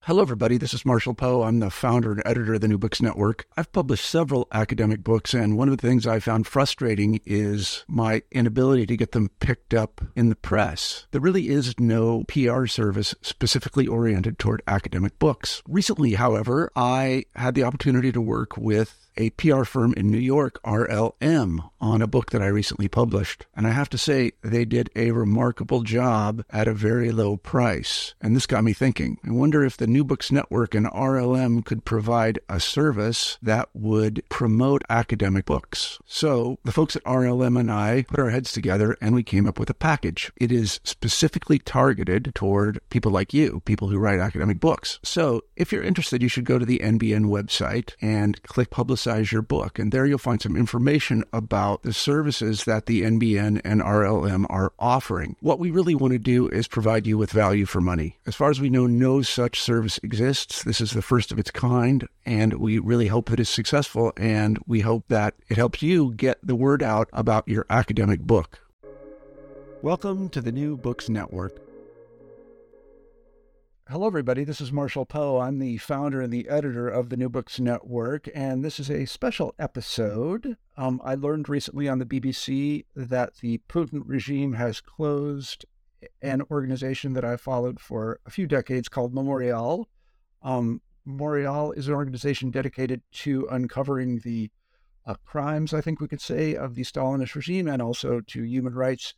Hello, everybody. This is Marshall Poe. I'm the founder and editor of the New Books Network. I've published several academic books, and one of the things I found frustrating is my inability to get them picked up in the press. There really is no PR service specifically oriented toward academic books. Recently, however, I had the opportunity to work with a PR firm in New York, RLM, on a book that I recently published. And I have to say, they did a remarkable job at a very low price. And this got me thinking. I wonder if the New Books Network and RLM could provide a service that would promote academic books. So the folks at RLM and I put our heads together and we came up with a package. It is specifically targeted toward people like you, people who write academic books. So if you're interested, you should go to the NBN website and click Publicize Your Book. And there you'll find some information about the services that the NBN and RLM are offering. What we really want to do is provide you with value for money. As far as we know, no such service exists. This is the first of its kind, and we really hope that it's successful, and we hope that it helps you get the word out about your academic book. Welcome to the New Books Network. Hello, everybody. This is Marshall Poe. I'm the founder and the editor of the New Books Network, and this is a special episode. I learned recently on the BBC that the Putin regime has closed an organization that I followed for a few decades called Memorial. Memorial is an organization dedicated to uncovering the crimes, I think we could say, of the Stalinist regime and also to human rights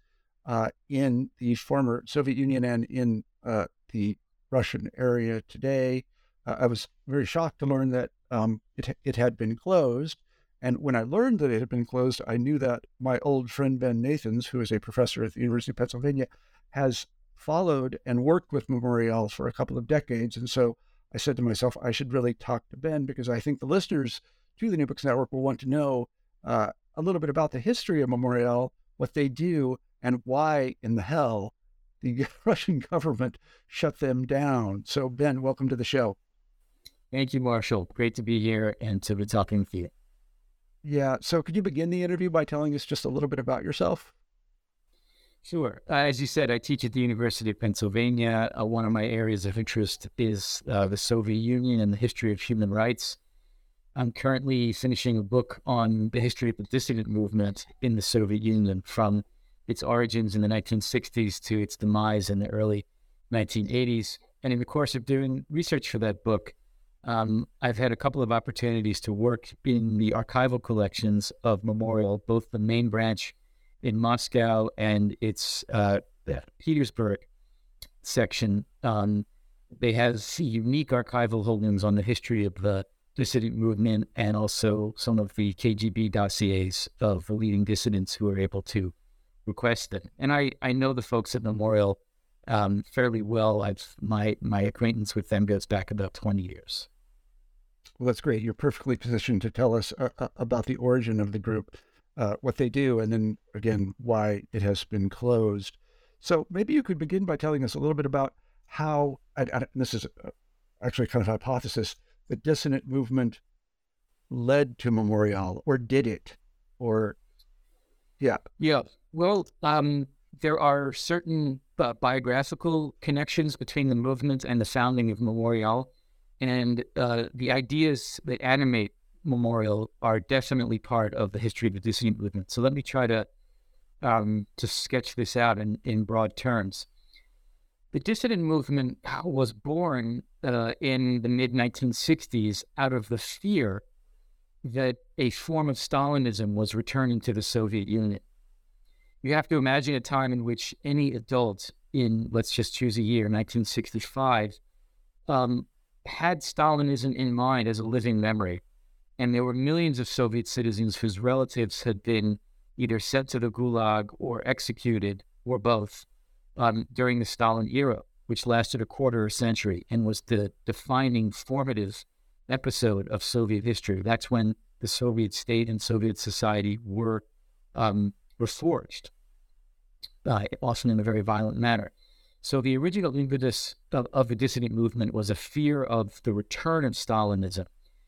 in the former Soviet Union and in the Russian area today. I was very shocked to learn that it had been closed. And when I learned that it had been closed, I knew that my old friend Ben Nathans, who is a professor at the University of Pennsylvania, has followed and worked with Memorial for a couple of decades. And so I said to myself, I should really talk to Ben because I think the listeners to the New Books Network will want to know a little bit about the history of Memorial, what they do, and why in the hell the Russian government shut them down. So, Ben, welcome to the show. Thank you, Marshall. Great to be here and to be talking with you. Yeah. So could you begin the interview by telling us just a little bit about yourself? Sure. As you said, I teach at the University of Pennsylvania. One of my areas of interest is the Soviet Union and the history of human rights. I'm currently finishing a book on the history of the dissident movement in the Soviet Union from its origins in the 1960s to its demise in the early 1980s. And in the course of doing research for that book, I've had a couple of opportunities to work in the archival collections of Memorial, both the main branch in Moscow and its Petersburg section. They have unique archival holdings on the history of the dissident movement and also some of the KGB dossiers of the leading dissidents who were able to request it. And I know the folks at Memorial fairly well. My acquaintance with them goes back about 20 years. Well, that's great. You're perfectly positioned to tell us about the origin of the group, what they do, and then, again, why it has been closed. So maybe you could begin by telling us a little bit about how, and this is actually kind of a hypothesis, the dissident movement led to Memorial, or did it? Or, yeah. Yeah. Well, there are certain biographical connections between the movement and the founding of Memorial, and the ideas that animate Memorial are definitely part of the history of the dissident movement. So let me try to sketch this out in broad terms. The dissident movement was born in the mid-1960s out of the fear that a form of Stalinism was returning to the Soviet Union. You have to imagine a time in which any adult in, let's just choose a year, 1965, had Stalinism in mind as a living memory. And there were millions of Soviet citizens whose relatives had been either sent to the Gulag or executed, or both, during the Stalin era, which lasted a quarter of a century and was the defining formative episode of Soviet history. That's when the Soviet state and Soviet society were forged, often in a very violent manner. So the original impetus of the dissident movement was a fear of the return of Stalinism.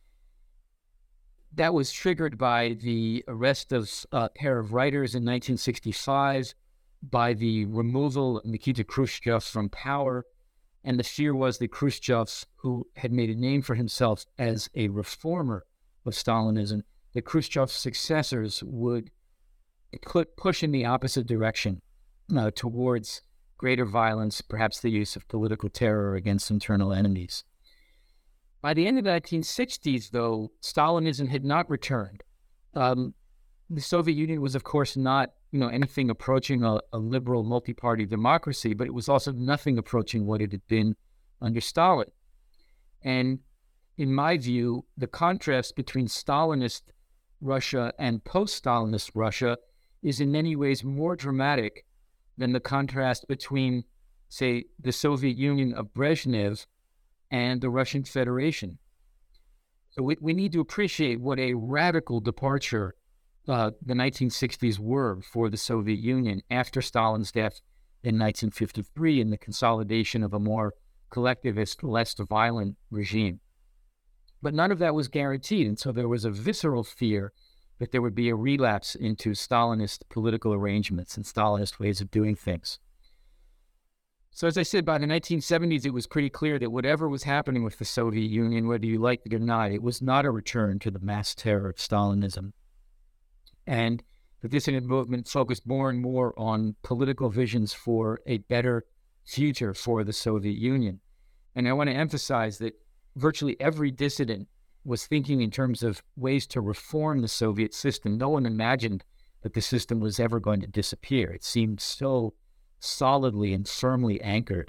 That was triggered by the arrest of a pair of writers in 1965, by the removal of Nikita Khrushchev from power, And the fear was that Khrushchev, who had made a name for himself as a reformer of Stalinism, that Khrushchev's successors would push in the opposite direction towards greater violence, perhaps the use of political terror against internal enemies. By the end of the 1960s, though, Stalinism had not returned. The Soviet Union was, of course, not anything approaching a liberal multi-party democracy, but it was also nothing approaching what it had been under Stalin. And in my view, the contrast between Stalinist Russia and post-Stalinist Russia is in many ways more dramatic than the contrast between, say, the Soviet Union of Brezhnev and the Russian Federation. So we need to appreciate what a radical departure the 1960s were for the Soviet Union after Stalin's death in 1953 and the consolidation of a more collectivist, less violent regime. But none of that was guaranteed, and so there was a visceral fear that there would be a relapse into Stalinist political arrangements and Stalinist ways of doing things. So as I said, by the 1970s, it was pretty clear that whatever was happening with the Soviet Union, whether you liked it or not, it was not a return to the mass terror of Stalinism. And the dissident movement focused more and more on political visions for a better future for the Soviet Union. And I want to emphasize that virtually every dissident was thinking in terms of ways to reform the Soviet system. No one imagined that the system was ever going to disappear. It seemed so solidly and firmly anchored.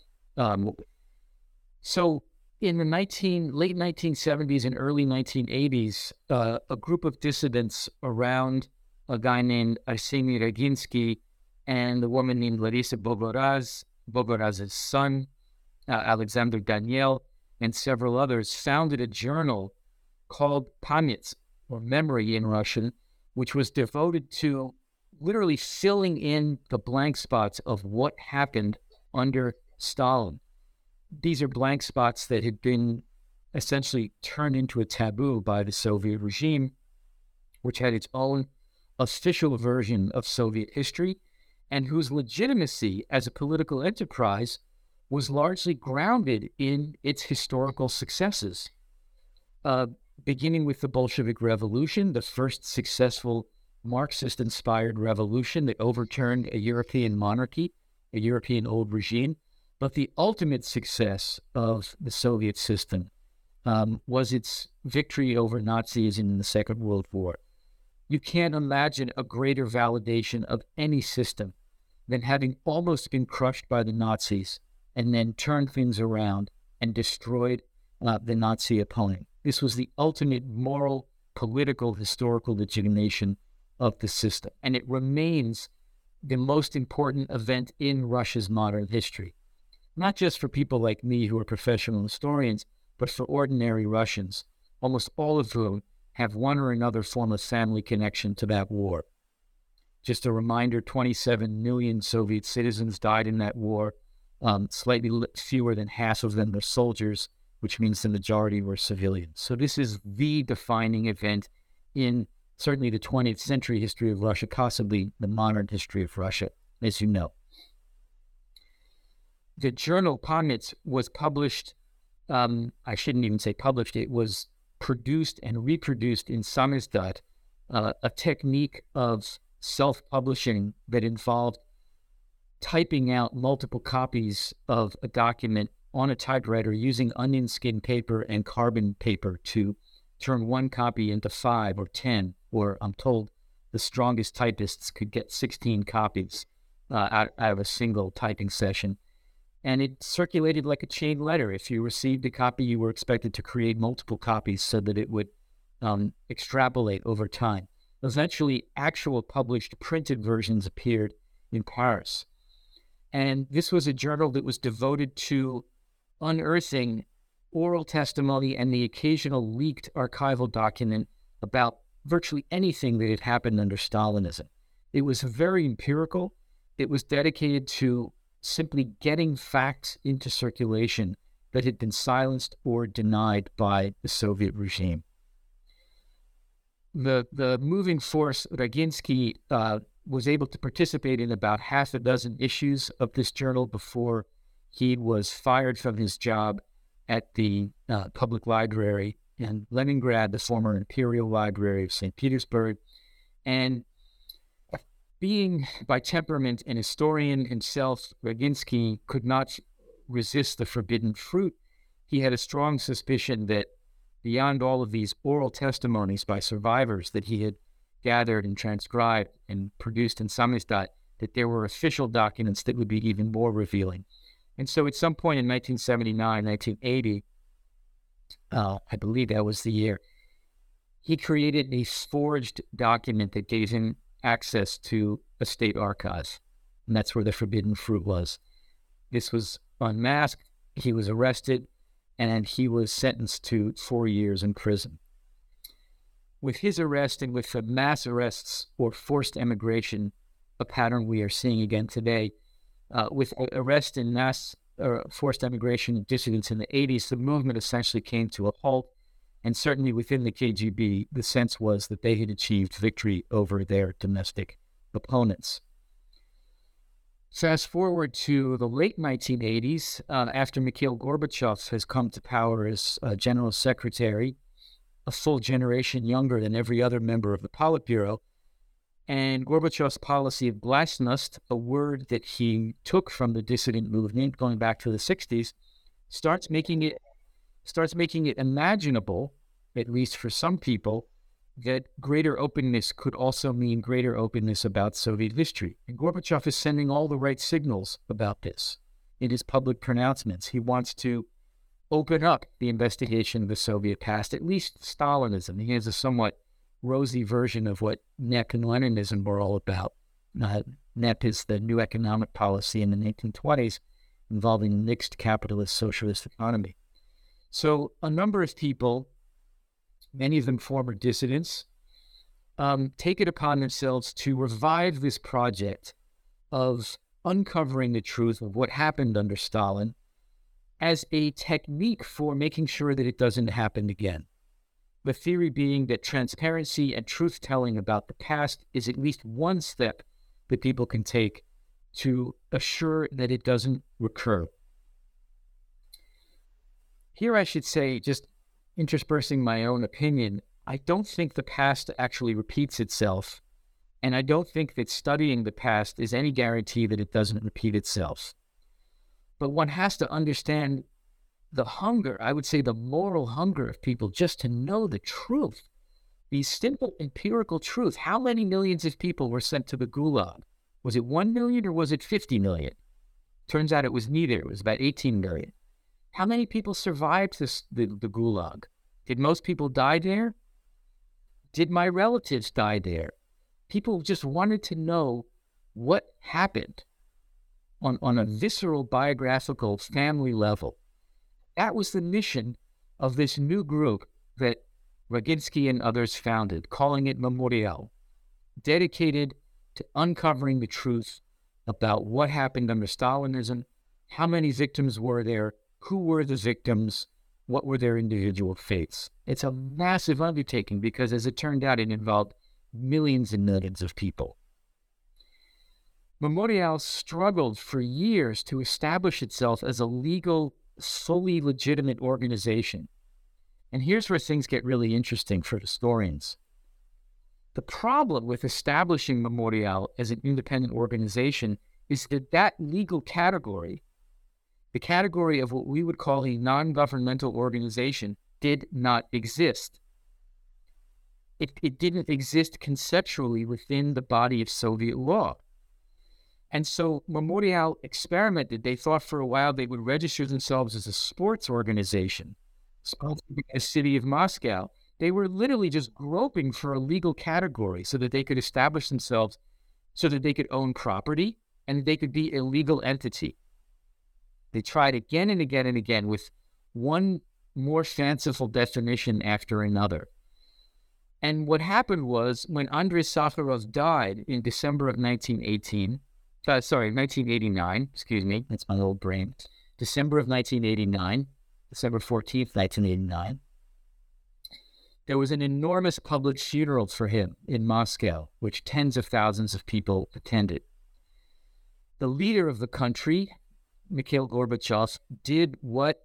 So in the late 1970s and early 1980s, a group of dissidents around a guy named Arseny Raginsky and a woman named Larisa Bogoraz's son, Alexander Daniel, and several others founded a journal called Pamyat, or Memory in Russian, which was devoted to literally filling in the blank spots of what happened under Stalin. These are blank spots that had been essentially turned into a taboo by the Soviet regime, which had its own official version of Soviet history and whose legitimacy as a political enterprise was largely grounded in its historical successes. Beginning with the Bolshevik Revolution, the first successful Marxist-inspired revolution that overturned a European monarchy, a European old regime. But the ultimate success of the Soviet system was its victory over Nazism in the Second World War. You can't imagine a greater validation of any system than having almost been crushed by the Nazis and then turned things around and destroyed the Nazi opponent. This was the ultimate moral, political, historical legitimation of the system. And it remains the most important event in Russia's modern history. Not just for people like me who are professional historians, but for ordinary Russians, almost all of whom have one or another form of family connection to that war. Just a reminder, 27 million Soviet citizens died in that war. Slightly fewer than half of them were soldiers, which means the majority were civilians. So this is the defining event in certainly the 20th century history of Russia, possibly the modern history of Russia, as you know. The journal Pamyat was published, I shouldn't even say published, it was produced and reproduced in samizdat, a technique of self-publishing that involved typing out multiple copies of a document on a typewriter using onion skin paper and carbon paper to turn one copy into 5 or 10, or I'm told the strongest typists could get 16 copies out of a single typing session. And it circulated like a chain letter. If you received a copy, you were expected to create multiple copies so that it would extrapolate over time. Eventually, actual published printed versions appeared in Paris. And this was a journal that was devoted to unearthing oral testimony and the occasional leaked archival document about virtually anything that had happened under Stalinism. It was very empirical. It was dedicated to simply getting facts into circulation that had been silenced or denied by the Soviet regime. The moving force, Raginsky, was able to participate in about half a dozen issues of this journal before he was fired from his job at the public library in Leningrad, the former Imperial Library of St. Petersburg. And being by temperament an historian himself, Roginsky could not resist the forbidden fruit. He had a strong suspicion that beyond all of these oral testimonies by survivors that he had gathered and transcribed and produced in samizdat, that there were official documents that would be even more revealing. And so at some point in 1979, 1980, I believe that was the year, he created a forged document that gave him access to a state archive. And that's where the forbidden fruit was. This was unmasked. He was arrested, and he was sentenced to 4 years in prison. With his arrest and with the mass arrests or forced emigration, a pattern we are seeing again today, with arrest and mass forced emigration of dissidents in the 80s, the movement essentially came to a halt. And certainly within the KGB, the sense was that they had achieved victory over their domestic opponents. Fast forward to the late 1980s, after Mikhail Gorbachev has come to power as General Secretary, a full generation younger than every other member of the Politburo, and Gorbachev's policy of glasnost, a word that he took from the dissident movement going back to the 60s, starts making it imaginable, at least for some people, that greater openness could also mean greater openness about Soviet history. And Gorbachev is sending all the right signals about this in his public pronouncements. He wants to open up the investigation of the Soviet past, at least Stalinism. He has a somewhat rosy version of what NEP and Leninism were all about. NEP is the new economic policy in the 1920s involving a mixed capitalist socialist economy. So a number of people, many of them former dissidents, take it upon themselves to revive this project of uncovering the truth of what happened under Stalin as a technique for making sure that it doesn't happen again. The theory being that transparency and truth-telling about the past is at least one step that people can take to assure that it doesn't recur. Here I should say, just interspersing my own opinion, I don't think the past actually repeats itself, and I don't think that studying the past is any guarantee that it doesn't repeat itself. But one has to understand the hunger, I would say the moral hunger of people just to know the truth, the simple empirical truth. How many millions of people were sent to the Gulag? Was it 1 million or was it 50 million? Turns out it was neither. It was about 18 million. How many people survived the Gulag? Did most people die there? Did my relatives die there? People just wanted to know what happened on a visceral, biographical, family level. That was the mission of this new group that Roginsky and others founded, calling it Memorial, dedicated to uncovering the truth about what happened under Stalinism, how many victims were there, who were the victims, what were their individual fates. It's a massive undertaking because, as it turned out, it involved millions and millions of people. Memorial struggled for years to establish itself as a legal, fully legitimate organization. And here's where things get really interesting for historians. The problem with establishing Memorial as an independent organization is that that legal category, the category of what we would call a non-governmental organization, did not exist. It didn't exist conceptually within the body of Soviet law. And so Memorial experimented. They thought for a while they would register themselves as a sports organization, sponsored by the city of Moscow. They were literally just groping for a legal category so that they could establish themselves, so that they could own property, and they could be a legal entity. They tried again and again and again with one more fanciful definition after another. And what happened was, when Andrei Sakharov died in December of 1989, excuse me, that's my old brain, December of 1989, December 14th, 1989, there was an enormous public funeral for him in Moscow, which tens of thousands of people attended. The leader of the country, Mikhail Gorbachev did what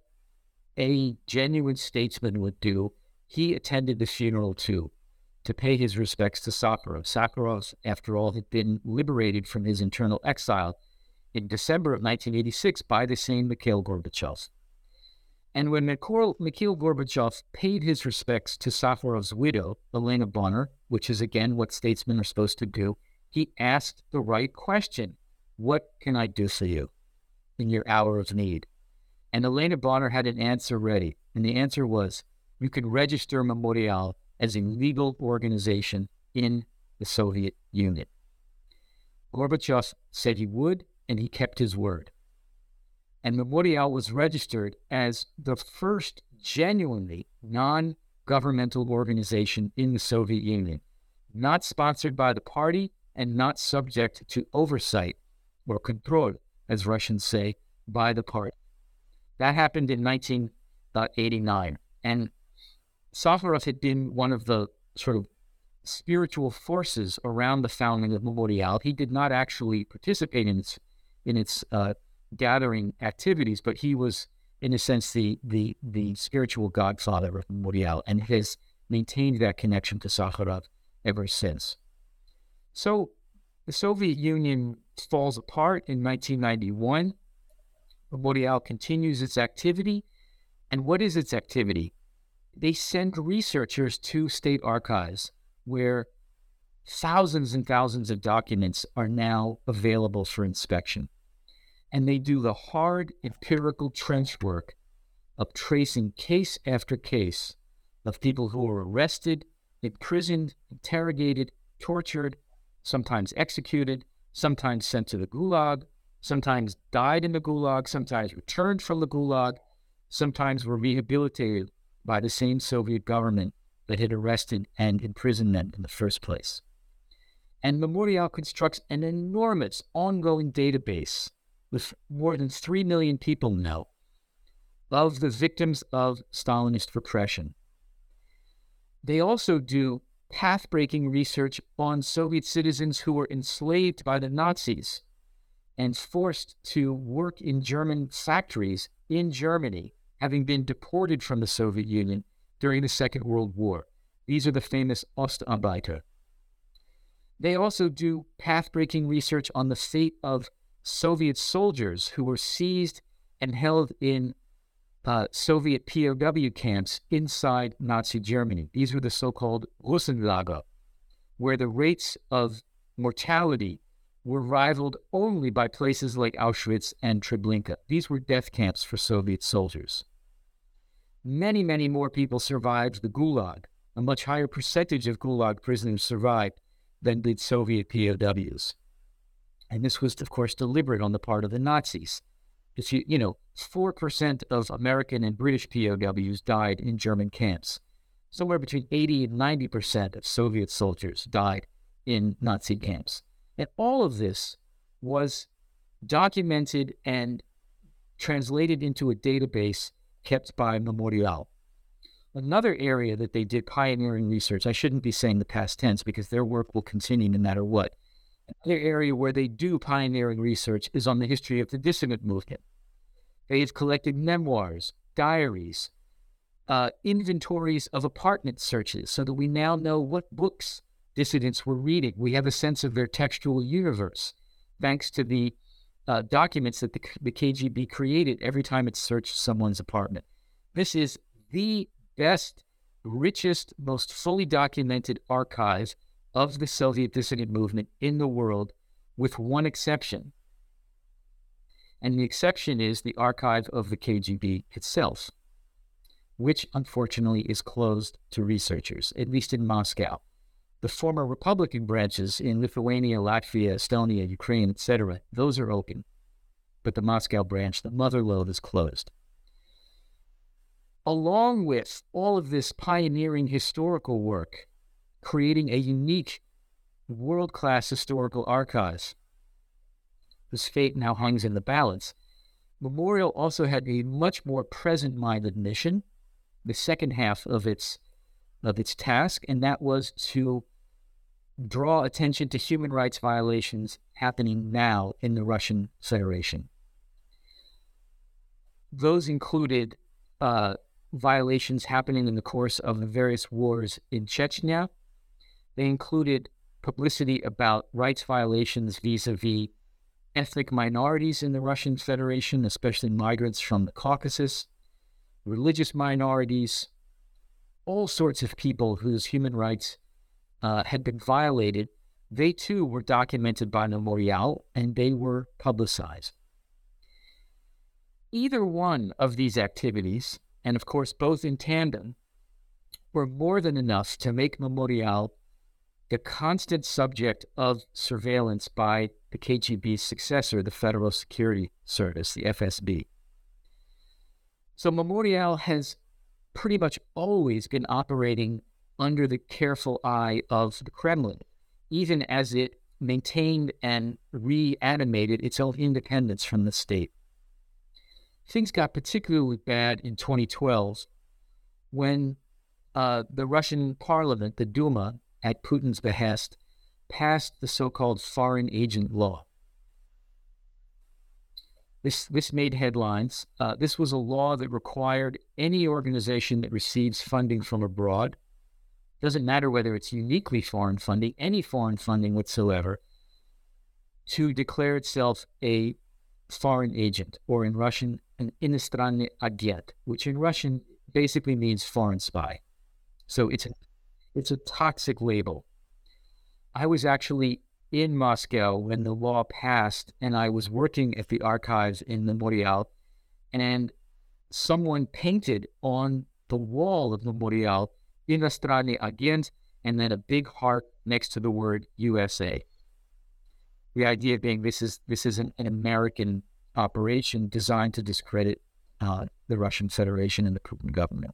a genuine statesman would do. He attended the funeral too, to pay his respects to Sakharov. Sakharov, after all, had been liberated from his internal exile in December of 1986 by the same Mikhail Gorbachev. And when Mikhail Gorbachev paid his respects to Sakharov's widow, Elena Bonner, which is again what statesmen are supposed to do, he asked the right question. What can I do for you in your hour of need? And Elena Bonner had an answer ready. And the answer was, you can register Memorial as a legal organization in the Soviet Union. Gorbachev said he would, and he kept his word. And Memorial was registered as the first genuinely non-governmental organization in the Soviet Union, not sponsored by the party and not subject to oversight or control, as Russians say, by the party. That happened in 1989. And Sakharov had been one of the sort of spiritual forces around the founding of Memorial. He did not actually participate in its gathering activities, but he was, in a sense, the spiritual godfather of Memorial, and has maintained that connection to Sakharov ever since. So the Soviet Union falls apart in 1991. Memorial continues its activity. And what is its activity? They send researchers to state archives where thousands and thousands of documents are now available for inspection. And they do the hard empirical trench work of tracing case after case of people who were arrested, imprisoned, interrogated, tortured, sometimes executed, sometimes sent to the Gulag, sometimes died in the Gulag, sometimes returned from the Gulag, sometimes were rehabilitated by the same Soviet government that had arrested and imprisoned them in the first place. And Memorial constructs an enormous ongoing database with more than 3 million people now of the victims of Stalinist repression. They also do path-breaking research on Soviet citizens who were enslaved by the Nazis and forced to work in German factories in Germany, having been deported from the Soviet Union during the Second World War. These are the famous Ostarbeiter. They also do path-breaking research on the fate of Soviet soldiers who were seized and held in Soviet POW camps inside Nazi Germany. These were the so-called Russenlager, where the rates of mortality were rivaled only by places like Auschwitz and Treblinka. These were death camps for Soviet soldiers. Many, many more people survived the Gulag. A much higher percentage of Gulag prisoners survived than did Soviet POWs. And this was, of course, deliberate on the part of the Nazis. 4% of American and British POWs died in German camps. Somewhere between 80 and 90% of Soviet soldiers died in Nazi camps. And all of this was documented and translated into a database kept by Memorial. Another area that they did pioneering research, I shouldn't be saying the past tense because their work will continue no matter what. Another area where they do pioneering research is on the history of the dissident movement. They have collected memoirs, diaries, inventories of apartment searches so that we now know what books dissidents were reading. We have a sense of their textual universe, thanks to the documents that the KGB created every time it searched someone's apartment. This is the best, richest, most fully documented archive of the Soviet dissident movement in the world, with one exception. And the exception is the archive of the KGB itself, which unfortunately is closed to researchers, at least in Moscow. The former Republican branches in Lithuania, Latvia, Estonia, Ukraine, etc., those are open. But the Moscow branch, the mother lode, is closed. Along with all of this pioneering historical work, creating a unique, world-class historical archive, whose fate now hangs in the balance, Memorial also had a much more present-minded mission, the second half of its task, and that was to draw attention to human rights violations happening now in the Russian Federation. Those included violations happening in the course of the various wars in Chechnya. They included publicity about rights violations vis-a-vis ethnic minorities in the Russian Federation, especially migrants from the Caucasus, religious minorities, all sorts of people whose human rights had been violated. They too were documented by Memorial, and they were publicized. Either one of these activities, and of course both in tandem, were more than enough to make Memorial the constant subject of surveillance by the KGB's successor, the Federal Security Service, the FSB. So Memorial has pretty much always been operating under the careful eye of the Kremlin, even as it maintained and reanimated its own independence from the state. Things got particularly bad in 2012 when the Russian parliament, the Duma, at Putin's behest, passed the so-called foreign agent law. This made headlines. This was a law that required any organization that receives funding from abroad, doesn't matter whether it's uniquely foreign funding, any foreign funding whatsoever, to declare itself a foreign agent, or in Russian, an иностранный агент, which in Russian basically means foreign spy. So it's a toxic label. I was actually in Moscow when the law passed, and I was working at the archives in Memorial, and someone painted on the wall of Memorial иностранный агент, and then a big heart next to the word USA. The idea being this is an American operation designed to discredit the Russian Federation and the Putin government.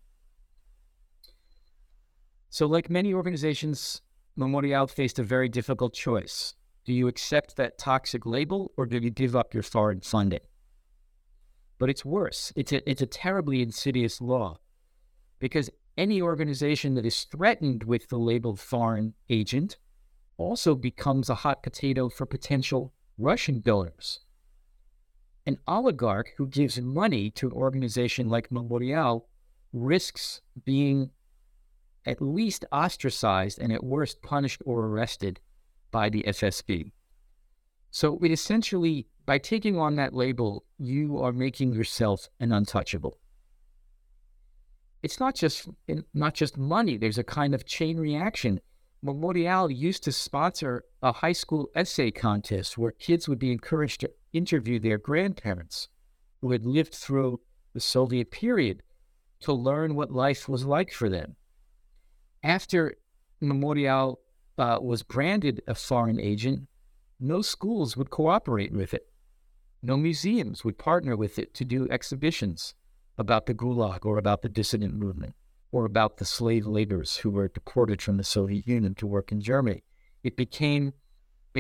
So like many organizations, Memorial faced a very difficult choice. Do you accept that toxic label, or do you give up your foreign funding? But it's worse. It's a terribly insidious law, because any organization that is threatened with the label foreign agent also becomes a hot potato for potential Russian donors. An oligarch who gives money to an organization like Memorial risks being at least ostracized and at worst punished or arrested by the FSB. So it essentially, by taking on that label, you are making yourself an untouchable. It's not just money. There's a kind of chain reaction. Memorial used to sponsor a high school essay contest where kids would be encouraged to interview their grandparents who had lived through the Soviet period to learn what life was like for them. After Memorial was branded a foreign agent, no schools would cooperate with it. No museums would partner with it to do exhibitions about the Gulag or about the dissident movement or about the slave laborers who were deported from the Soviet Union to work in Germany. It became a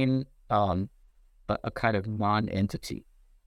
kind of non-entity.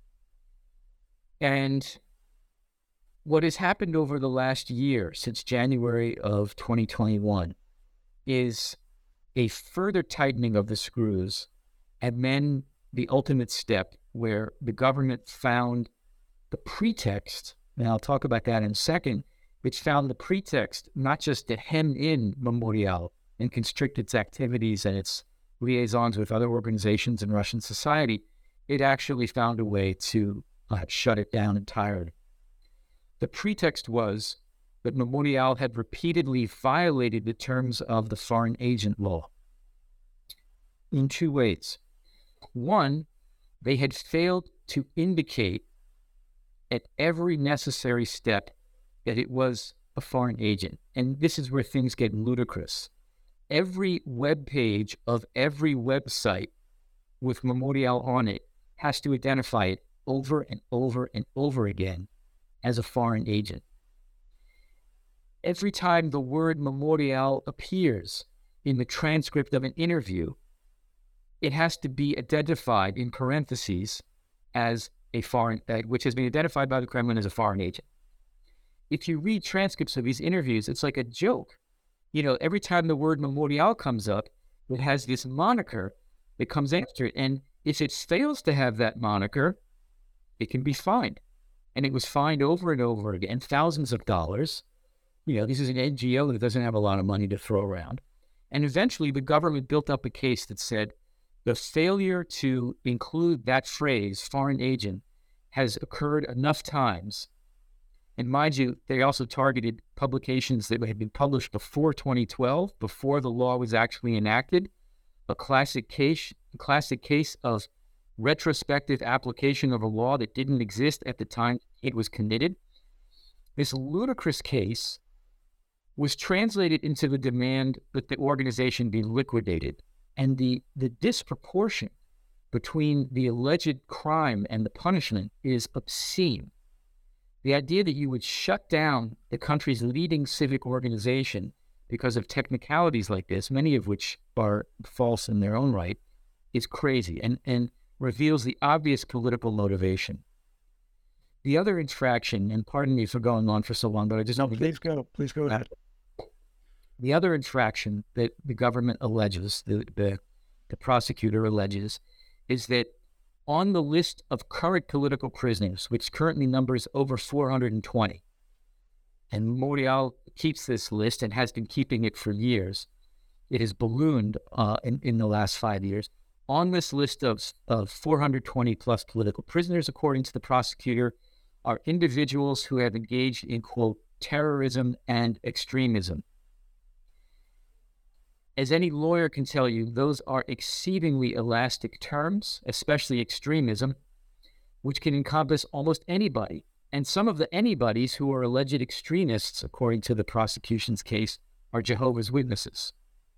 And what has happened over the last year, since January of 2021, is a further tightening of the screws, and then the ultimate step where the government found the pretext, and I'll talk about that in a second, which found the pretext not just to hem in Memorial and constrict its activities and its liaisons with other organizations in Russian society, it actually found a way to shut it down entirely. The pretext was that Memorial had repeatedly violated the terms of the foreign agent law in two ways. One, they had failed to indicate at every necessary step that it was a foreign agent. And this is where things get ludicrous. Every web page of every website with Memorial on it has to identify it over and over and over again as a foreign agent. Every time the word Memorial appears in the transcript of an interview, it has to be identified in parentheses as a foreign, which has been identified by the Kremlin as a foreign agent. If you read transcripts of these interviews, it's like a joke. You know, every time the word Memorial comes up, it has this moniker that comes after it. And if it fails to have that moniker, it can be fined. and it was fined over and over again, thousands of dollars. This is an NGO that doesn't have a lot of money to throw around. And eventually the government built up a case that said the failure to include that phrase, foreign agent, has occurred enough times. And mind you, they also targeted publications that had been published before 2012, before the law was actually enacted, a classic case of retrospective application of a law that didn't exist at the time it was committed. This ludicrous case was translated into the demand that the organization be liquidated. And the disproportion between the alleged crime and the punishment is obscene. The idea that you would shut down the country's leading civic organization because of technicalities like this, many of which are false in their own right, is crazy and reveals the obvious political motivation. The other infraction, and pardon me for going on for so long, but I just... No, please go ahead. The other infraction that the government alleges, the prosecutor alleges, is that on the list of current political prisoners, which currently numbers over 420, and Memorial keeps this list and has been keeping it for years. It has ballooned in the last 5 years. On this list of 420 plus political prisoners, according to the prosecutor, are individuals who have engaged in, quote, terrorism and extremism. As any lawyer can tell you, those are exceedingly elastic terms, especially extremism, which can encompass almost anybody. And some of the anybodies who are alleged extremists, according to the prosecution's case, are Jehovah's Witnesses.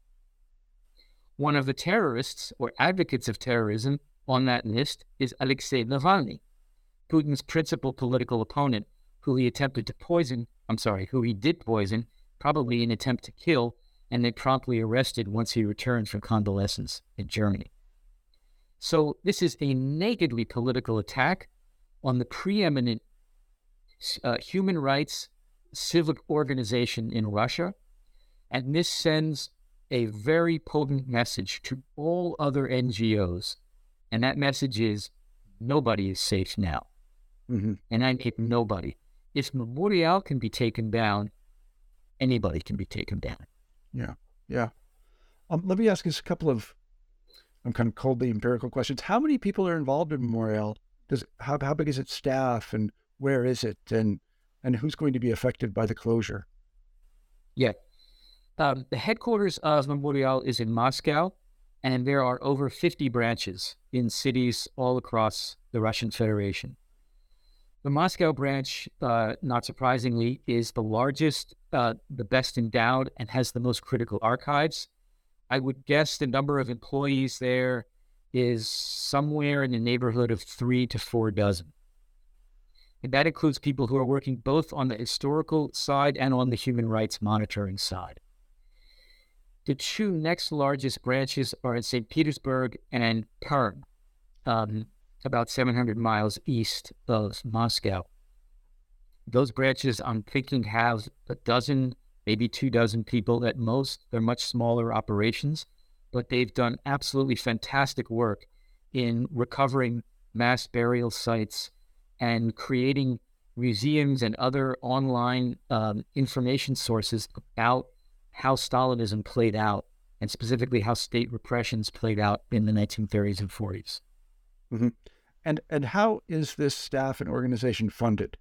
One of the terrorists or advocates of terrorism on that list is Alexei Navalny, Putin's principal political opponent, who he did poison, probably in an attempt to kill, and they promptly arrested once he returned from convalescence in Germany. So this is a nakedly political attack on the preeminent human rights civic organization in Russia, and this sends a very potent message to all other NGOs, and that message is nobody is safe now. Mm-hmm. And I mean nobody. If Memorial can be taken down, anybody can be taken down. Yeah. Let me ask you a couple of, I'm kind of coldly empirical questions. How many people are involved in Memorial? How big is its staff, and where is it, and who's going to be affected by the closure? Yeah. The headquarters of Memorial is in Moscow, and there are over 50 branches in cities all across the Russian Federation. The Moscow branch, not surprisingly, is the largest, the best endowed, and has the most critical archives. I would guess the number of employees there is somewhere in the neighborhood of 3 to 4 dozen. And that includes people who are working both on the historical side and on the human rights monitoring side. The two next largest branches are in St. Petersburg and Perm, about 700 miles east of Moscow. Those branches, I'm thinking, have a dozen, maybe 2 dozen people at most. They're much smaller operations, but they've done absolutely fantastic work in recovering mass burial sites and creating museums and other online information sources about how Stalinism played out, and specifically how state repressions played out in the 1930s and 40s. Mm-hmm. And how is this staff and organization funded?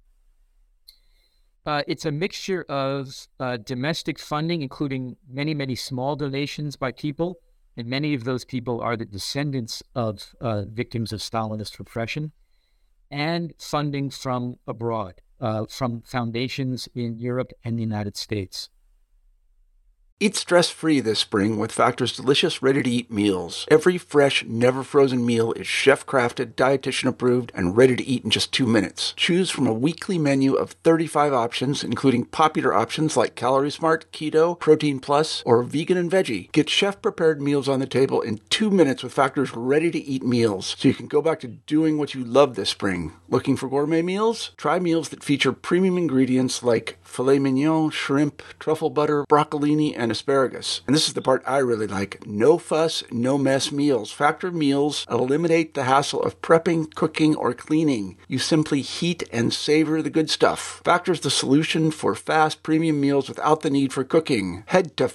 It's a mixture of domestic funding, including many, many small donations by people, and many of those people are the descendants of victims of Stalinist repression, and funding from abroad, from foundations in Europe and the United States. Eat stress-free this spring with Factor's delicious, ready-to-eat meals. Every fresh, never-frozen meal is chef-crafted, dietitian-approved, and ready to eat in just 2 minutes. Choose from a weekly menu of 35 options, including popular options like Calorie Smart, Keto, Protein Plus, or Vegan and Veggie. Get chef-prepared meals on the table in 2 minutes with Factor's ready-to-eat meals, so you can go back to doing what you love this spring. Looking for gourmet meals? Try meals that feature premium ingredients like filet mignon, shrimp, truffle butter, broccolini, and asparagus. And this is the part I really like. No fuss, no mess meals. Factor meals eliminate the hassle of prepping, cooking, or cleaning. You simply heat and savor the good stuff. Factor's the solution for fast premium meals without the need for cooking. Head to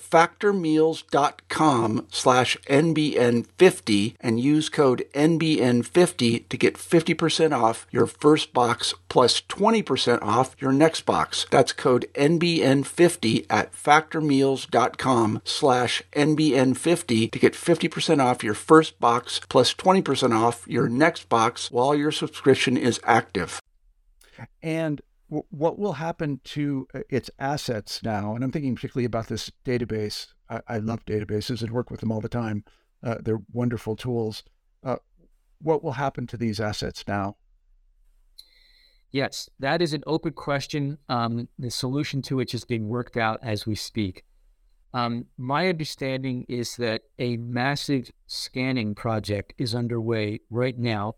factormeals.com/NBN50 and use code NBN50 to get 50% off your first box plus 20% off your next box. That's code NBN50 at factormeals.com/NBN50 to get 50% off your first box plus 20% off your next box while your subscription is active. And what will happen to its assets now? And I'm thinking particularly about this database. I love databases and work with them all the time. They're wonderful tools. What will happen to these assets now? Yes, that is an open question. The solution to which is being worked out as we speak. My understanding is that a massive scanning project is underway right now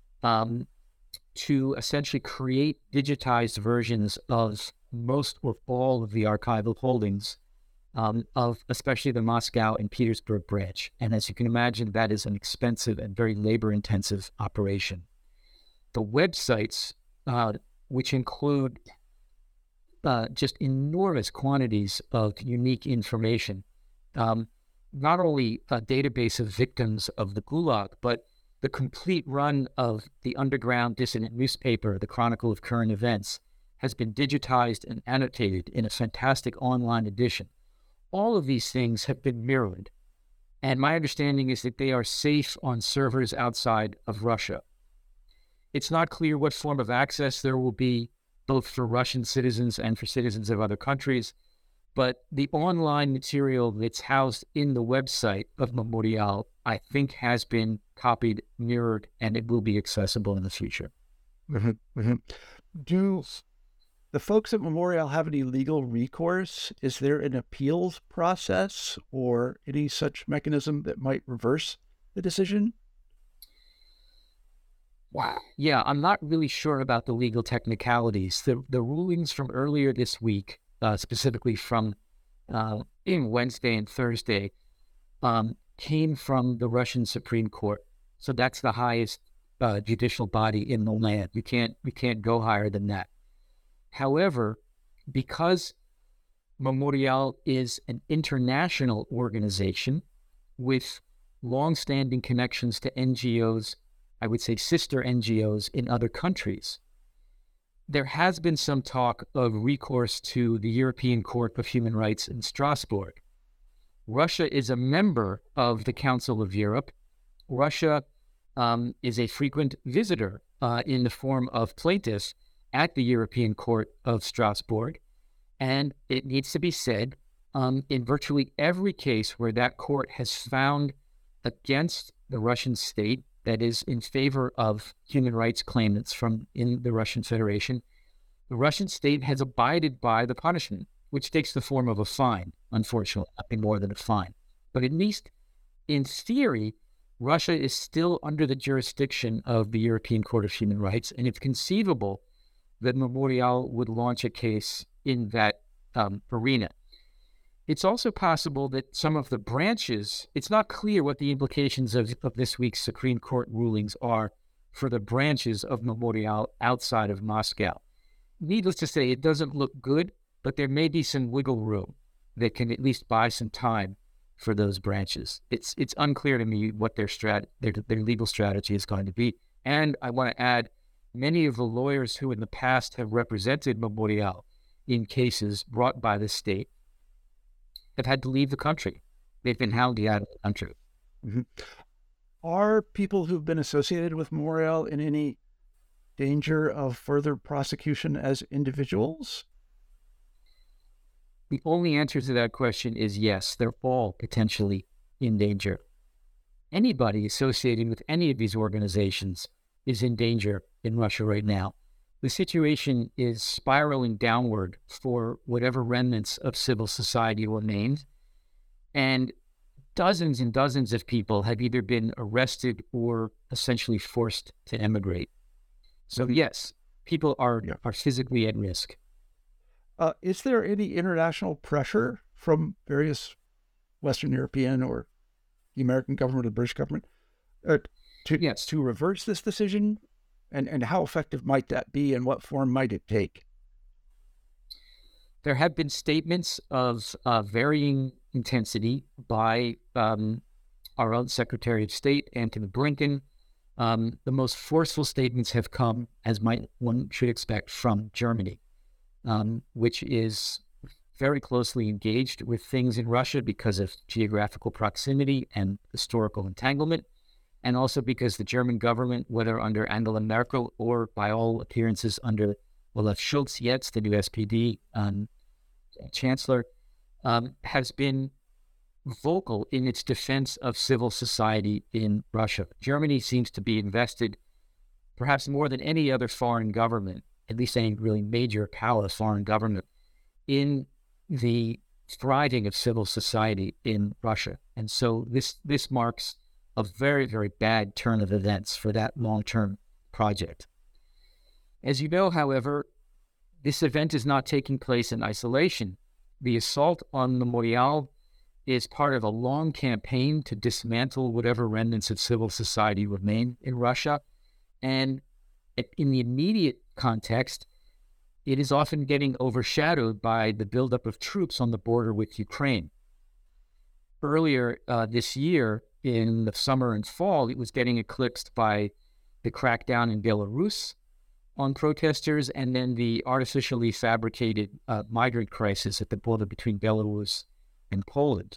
to essentially create digitized versions of most or all of the archival holdings of especially the Moscow and Petersburg branch. And as you can imagine, that is an expensive and very labor-intensive operation. The websites, which include just enormous quantities of unique information, not only a database of victims of the Gulag, but the complete run of the underground dissident newspaper, the Chronicle of Current Events, has been digitized and annotated in a fantastic online edition. All of these things have been mirrored, and my understanding is that they are safe on servers outside of Russia. It's not clear what form of access there will be, both for Russian citizens and for citizens of other countries, but the online material that's housed in the website of Memorial, I think, has been copied, mirrored, and it will be accessible in the future. Mm-hmm, mm-hmm. Do the folks at Memorial have any legal recourse? Is there an appeals process or any such mechanism that might reverse the decision? Wow. Yeah, I'm not really sure about the legal technicalities. The rulings from earlier this week, specifically from Wednesday and Thursday, came from the Russian Supreme Court. So that's the highest judicial body in the land. We can't go higher than that. However, because Memorial is an international organization with longstanding connections to NGOs, I would say sister NGOs in other countries, there has been some talk of recourse to the European Court of Human Rights in Strasbourg. Russia is a member of the Council of Europe. Russia is a frequent visitor in the form of plaintiffs at the European Court of Strasbourg. And it needs to be said, in virtually every case where that court has found against the Russian state, that is in favor of human rights claimants from in the Russian Federation, the Russian state has abided by the punishment, which takes the form of a fine, unfortunately, nothing more than a fine. But at least in theory, Russia is still under the jurisdiction of the European Court of Human Rights, and it's conceivable that Memorial would launch a case in that arena. It's also possible that some of the branches, it's not clear what the implications of this week's Supreme Court rulings are for the branches of Memorial outside of Moscow. Needless to say, it doesn't look good, but there may be some wiggle room that can at least buy some time for those branches. It's unclear to me what their legal strategy is going to be. And I want to add, many of the lawyers who in the past have represented Memorial in cases brought by the state have had to leave the country. They've been hounded out of the country. Mm-hmm. Are people who've been associated with Memorial in any danger of further prosecution as individuals? The only answer to that question is yes. They're all potentially in danger. Anybody associated with any of these organizations is in danger in Russia right now. The situation is spiraling downward for whatever remnants of civil society remain, and dozens and dozens of people have either been arrested or essentially forced to emigrate. So yes, people are physically at risk. Is there any international pressure from various Western European or the American government or the British government to reverse this decision? And how effective might that be, and what form might it take? There have been statements of varying intensity by our own Secretary of State, Antony Blinken. The most forceful statements have come, as one should expect, from Germany, which is very closely engaged with things in Russia because of geographical proximity and historical entanglement, and also because the German government, whether under Angela Merkel or by all appearances under Olaf Scholz, Jetzt, the new SPD chancellor, has been vocal in its defense of civil society in Russia. Germany seems to be invested, perhaps more than any other foreign government, at least any really major power foreign government, in the thriving of civil society in Russia. And so this marks a very, very bad turn of events for that long-term project. As you know, however, this event is not taking place in isolation. The assault on Memorial is part of a long campaign to dismantle whatever remnants of civil society remain in Russia. And in the immediate context, it is often getting overshadowed by the buildup of troops on the border with Ukraine. Earlier this year, in the summer and fall, it was getting eclipsed by the crackdown in Belarus on protesters, and then the artificially fabricated migrant crisis at the border between Belarus and Poland.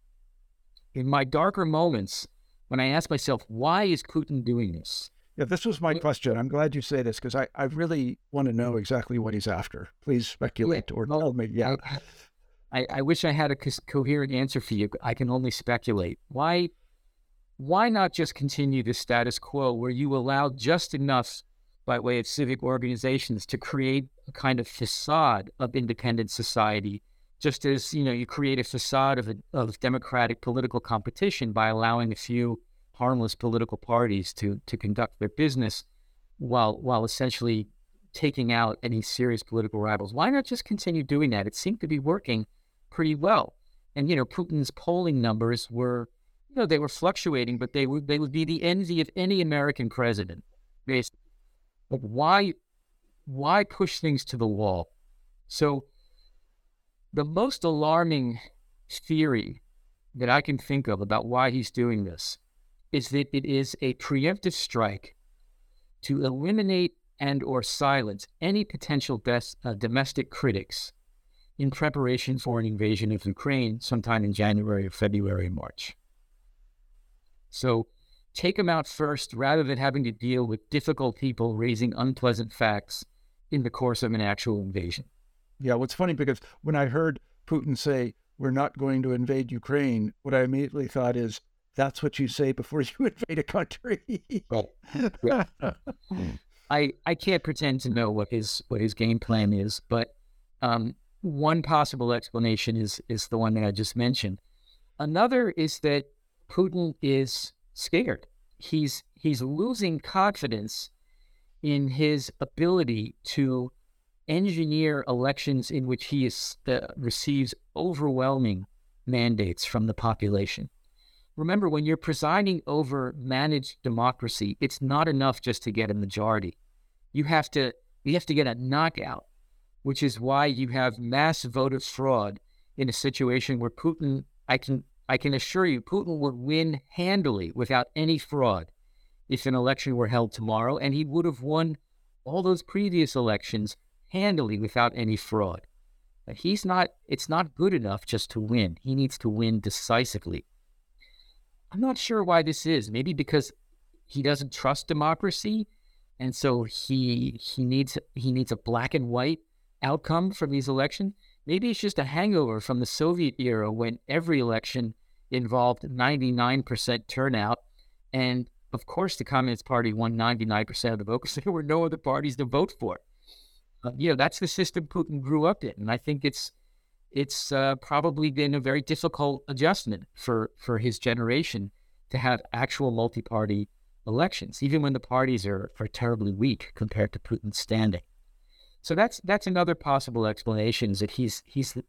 In my darker moments, when I ask myself, why is Putin doing this? Yeah, this was my question. I'm glad you say this, because I really want to know exactly what he's after. Please speculate or tell me. Yeah, I wish I had a coherent answer for you. I can only speculate. Why not just continue the status quo where you allow just enough by way of civic organizations to create a kind of facade of independent society, just as, you create a facade of democratic political competition by allowing a few harmless political parties to conduct their business while essentially taking out any serious political rivals. Why not just continue doing that? It seemed to be working pretty well. And, Putin's polling numbers were, they were fluctuating, but they would be the envy of any American president, basically. But why push things to the wall? So the most alarming theory that I can think of about why he's doing this is that it is a preemptive strike to eliminate and or silence any potential domestic critics in preparation for an invasion of Ukraine sometime in January or February or March. So take them out first rather than having to deal with difficult people raising unpleasant facts in the course of an actual invasion. Yeah, what's funny, because when I heard Putin say, we're not going to invade Ukraine, what I immediately thought is, that's what you say before you invade a country. I can't pretend to know what his game plan is, but one possible explanation is the one that I just mentioned. Another is that Putin is scared. He's losing confidence in his ability to engineer elections in which he receives overwhelming mandates from the population. Remember, when you're presiding over managed democracy, it's not enough just to get a majority. You have to get a knockout, which is why you have mass voter fraud in a situation where Putin, I can assure you, Putin would win handily without any fraud if an election were held tomorrow, and he would have won all those previous elections handily without any fraud. But it's not good enough just to win. He needs to win decisively. I'm not sure why this is. Maybe because he doesn't trust democracy, and so he needs a black and white outcome from these elections. Maybe it's just a hangover from the Soviet era when every election involved 99% turnout, and of course the Communist Party won 99% of the vote because there were no other parties to vote for. That's the system Putin grew up in, and I think it's probably been a very difficult adjustment for his generation to have actual multi-party elections, even when the parties are terribly weak compared to Putin's standing. So that's another possible explanation, is that he's just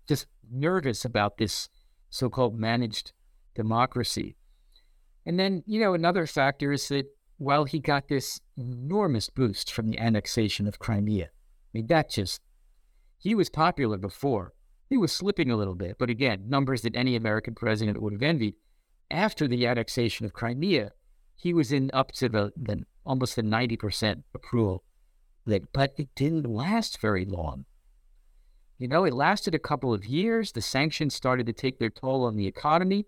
nervous about this so-called managed democracy. And then, another factor is that while he got this enormous boost from the annexation of Crimea, I mean, he was popular before. He was slipping a little bit, but again, numbers that any American president would have envied. After the annexation of Crimea, he was in up to almost the 90% approval rate, but it didn't last very long. It lasted a couple of years. The sanctions started to take their toll on the economy.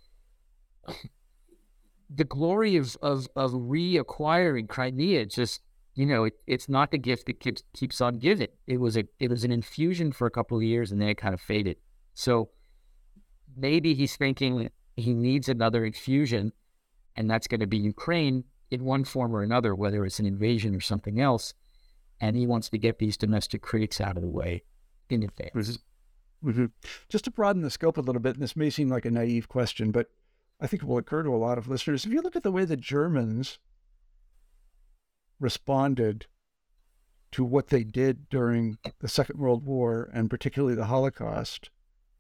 The glory of reacquiring Crimea just, it's not the gift that keeps on giving. It was an infusion for a couple of years, and then it kind of faded. So maybe he's thinking he needs another infusion, and that's going to be Ukraine in one form or another, whether it's an invasion or something else. And he wants to get these domestic critics out of the way in advance. Mm-hmm. Just to broaden the scope a little bit, and this may seem like a naive question, but I think it will occur to a lot of listeners. If you look at the way the Germans responded to what they did during the Second World War, and particularly the Holocaust,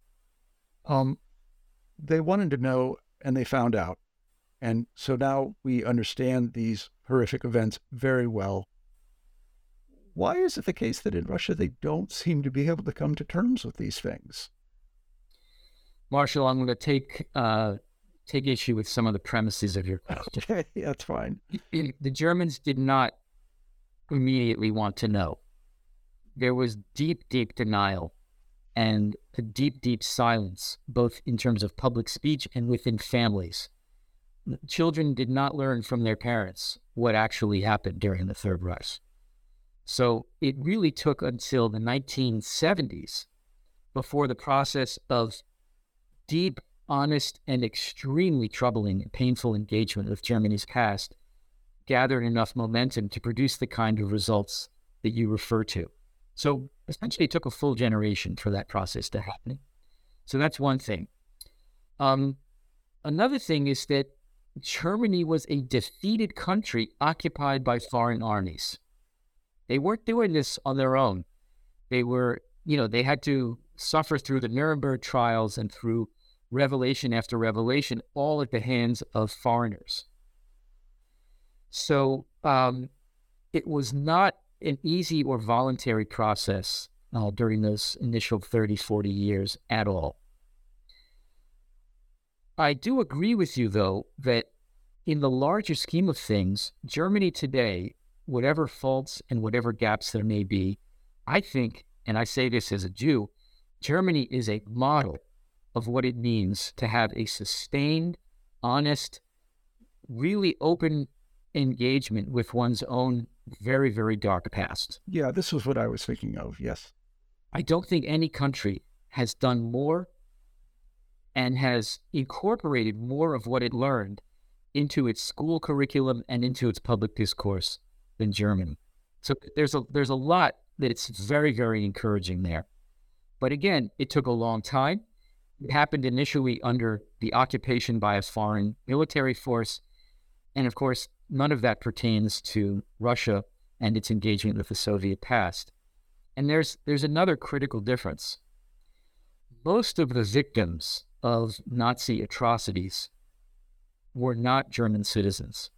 they wanted to know, and they found out. And so now we understand these horrific events very well. Why is it the case that in Russia they don't seem to be able to come to terms with these things? Marshall, I'm going to take issue with some of the premises of your question. Okay, that's fine. The Germans did not immediately want to know. There was deep, deep denial and a deep, deep silence, both in terms of public speech and within families. Children did not learn from their parents what actually happened during the Third Reich. So it really took until the 1970s before the process of deep, honest, and extremely troubling and painful engagement with Germany's past gathered enough momentum to produce the kind of results that you refer to. So essentially it took a full generation for that process to happen. So that's one thing. Another thing is that Germany was a defeated country occupied by foreign armies. They weren't doing this on their own. They were, they had to suffer through the Nuremberg trials and through revelation after revelation, all at the hands of foreigners. So it was not an easy or voluntary process during those initial 30, 40 years at all. I do agree with you, though, that in the larger scheme of things, Germany today, whatever faults and whatever gaps there may be, I think, and I say this as a Jew, Germany is a model of what it means to have a sustained, honest, really open engagement with one's own very, very dark past. Yeah, this was what I was thinking of, yes. I don't think any country has done more and has incorporated more of what it learned into its school curriculum and into its public discourse than Germany. So there's a lot that it's very, very encouraging there. But again, it took a long time. It happened initially under the occupation by a foreign military force. And of course, none of that pertains to Russia and its engagement with the Soviet past. And there's another critical difference. Most of the victims of Nazi atrocities were not German citizens.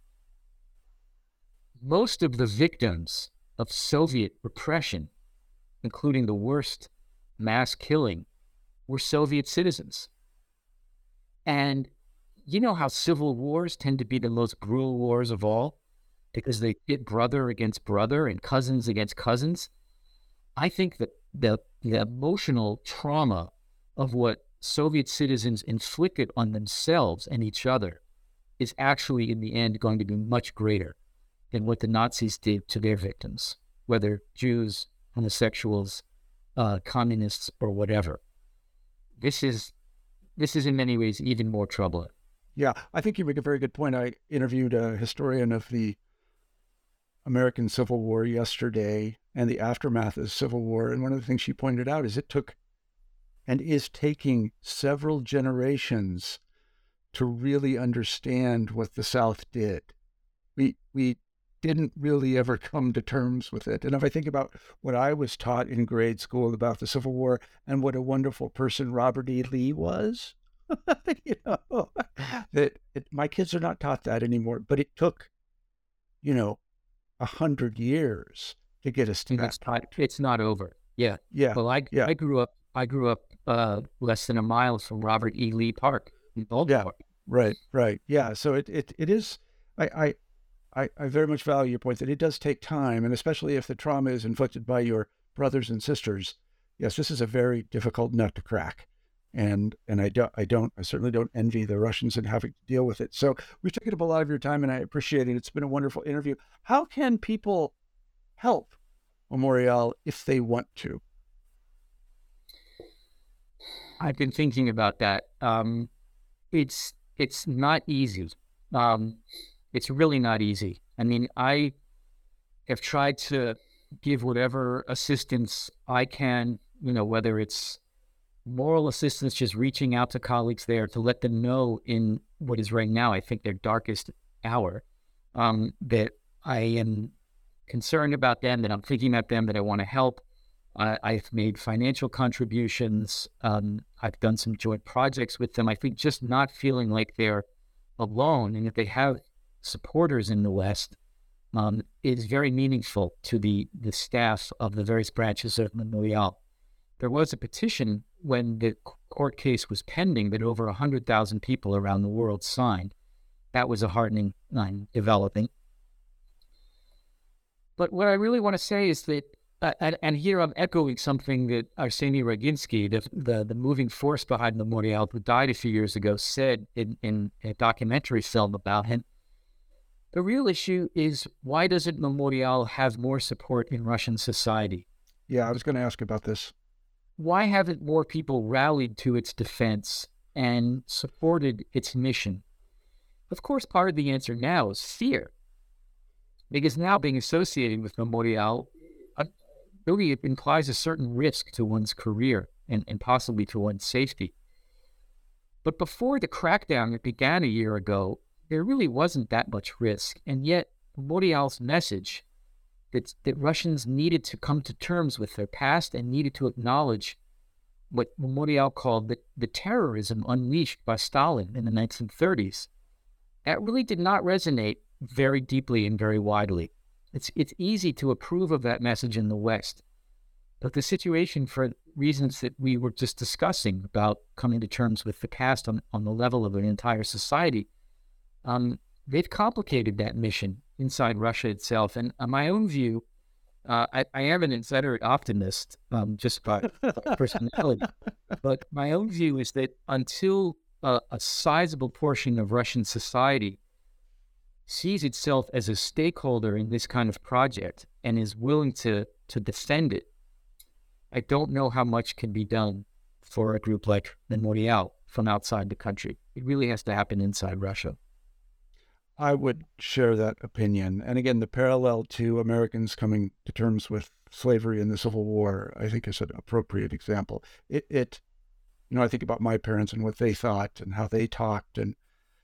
Most of the victims of Soviet repression, including the worst mass killing, were Soviet citizens. And you know how civil wars tend to be the most brutal wars of all because they pit brother against brother and cousins against cousins? I think that the emotional trauma of what Soviet citizens inflicted on themselves and each other is actually in the end going to be much greater than what the Nazis did to their victims, whether Jews, homosexuals, communists, or whatever. This is in many ways even more troubling. Yeah, I think you make a very good point. I interviewed a historian of the American Civil War yesterday and the aftermath of the Civil War, and one of the things she pointed out is it took and is taking several generations to really understand what the South did. We didn't really ever come to terms with it. And if I think about what I was taught in grade school about the Civil War and what a wonderful person Robert E. Lee was, my kids are not taught that anymore. But it took, 100 years to get us to that. It's not over. Yeah. Yeah. Well, I grew up less than a mile from Robert E. Lee Park in Baltimore. Yeah. Right. Yeah. So it is. I very much value your point that it does take time, and especially if the trauma is inflicted by your brothers and sisters. Yes, this is a very difficult nut to crack, and I certainly don't envy the Russians in having to deal with it. So we've taken up a lot of your time, and I appreciate it. It's been a wonderful interview. How can people help Memorial if they want to? I've been thinking about that. It's not easy. It's really not easy. I mean, I have tried to give whatever assistance I can, whether it's moral assistance, just reaching out to colleagues there to let them know in what is right now, I think, their darkest hour, that I am concerned about them, that I'm thinking about them, that I want to help. I've made financial contributions. I've done some joint projects with them. I think just not feeling like they're alone and that they have supporters in the West is very meaningful to the staff of the various branches of Memorial. There was a petition when the court case was pending that over 100,000 people around the world signed. That was a heartening developing. But what I really want to say is that, and here I'm echoing something that Arseny Roginsky, the moving force behind Memorial, who died a few years ago, said in a documentary film about him. The real issue is, why doesn't Memorial have more support in Russian society? Yeah, I was going to ask about this. Why haven't more people rallied to its defense and supported its mission? Of course, part of the answer now is fear. Because now being associated with Memorial really implies a certain risk to one's career and possibly to one's safety. But before the crackdown that began a year ago, there really wasn't that much risk. And yet, Memorial's message that Russians needed to come to terms with their past and needed to acknowledge what Memorial called the terrorism unleashed by Stalin in the 1930s, that really did not resonate very deeply and very widely. It's easy to approve of that message in the West, but the situation, for reasons that we were just discussing about coming to terms with the past on the level of an entire society, they've complicated that mission inside Russia itself. And my own view, I am an inveterate optimist, just by personality, but my own view is that until a sizable portion of Russian society sees itself as a stakeholder in this kind of project and is willing to defend it, I don't know how much can be done for a group like Memorial from outside the country. It really has to happen inside Russia. I would share that opinion. And again, the parallel to Americans coming to terms with slavery in the Civil War, I think, is an appropriate example. I think about my parents and what they thought and how they talked, and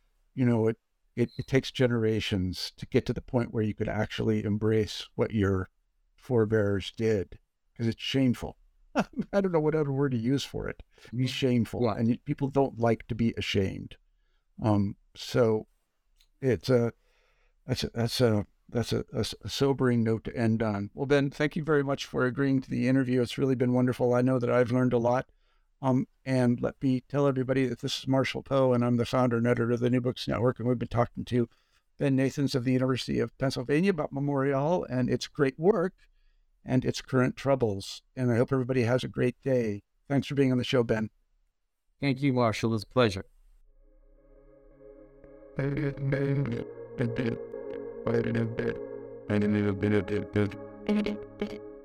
it takes generations to get to the point where you could actually embrace what your forebears did, because it's shameful. I don't know what other word to use for it. It's shameful, yeah. And people don't like to be ashamed. So that's a sobering note to end on. Well, Ben, thank you very much for agreeing to the interview. It's really been wonderful. I know that I've learned a lot. And let me tell everybody that this is Marshall Poe, and I'm the founder and editor of the New Books Network, and we've been talking to Ben Nathans of the University of Pennsylvania about Memorial and its great work and its current troubles. And I hope everybody has a great day. Thanks for being on the show, Ben. Thank you, Marshall. It's a pleasure.